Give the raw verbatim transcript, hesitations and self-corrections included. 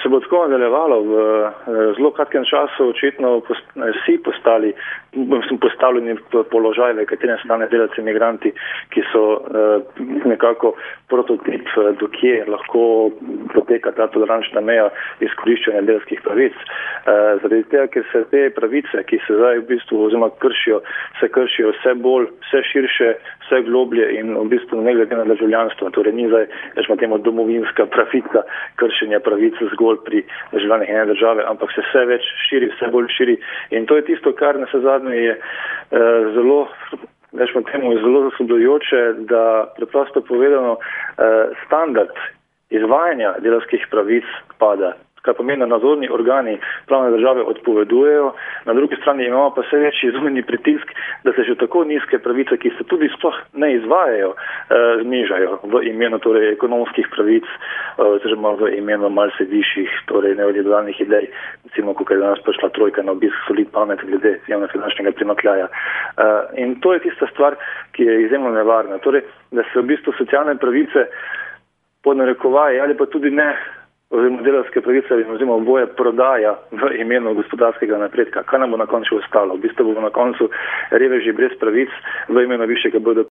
se bo tako nadaljevalo v zelo kratkem času, očitno vsi postali, sem postavljeni v položaj, v katerem stane delavci migranti, ki so nekako prototip, do kje lahko poteka ta tolerančna meja izkoriščanja delavskih pravic. Zaradi tega, ker se te pravice, ki se zdaj v bistvu oziroma kršijo, se kršijo vse bolj, vse širše, vse globlje in v bistvu ne glede na državljanstvo. Torej ni zdaj, rečemo temu, domovinska pravica kršenja pravic zgolj pri državljanih ene države, ampak se vse več širi, vse bolj širi. In to je tisto, kar na vse zadnje je uh, zelo, rečemo temu, zelo zaskrbljujoče, da preprosto povedano uh, standard izvajanja delavskih pravic pada. Kar pomeni, da nadzorni organi pravne države odpovedujejo, na drugi strani imamo pa vse večji zunanji pritisk, da se že tako nizke pravice, ki se tudi sploh ne izvajajo, eh, znižajo v imenu torej ekonomskih pravic, oziroma v imenu malce višjih, torej neoliberalnih idej, recimo, ko je danes prišla trojka na obisk Solid pamet glede javnofinančnega primanjkljaja. Eh, in to je tista stvar, ki je izjemno nevarna. Torej, da se v bistvu socialne pravice pod narekovaje ali pa tudi ne, oziroma delavske pravice, oziroma oboje prodaja v imenu gospodarskega napredka. Kaj nam bo na koncu ostalo? V bistvu bo na koncu reveži brez pravic v imenu višjega B D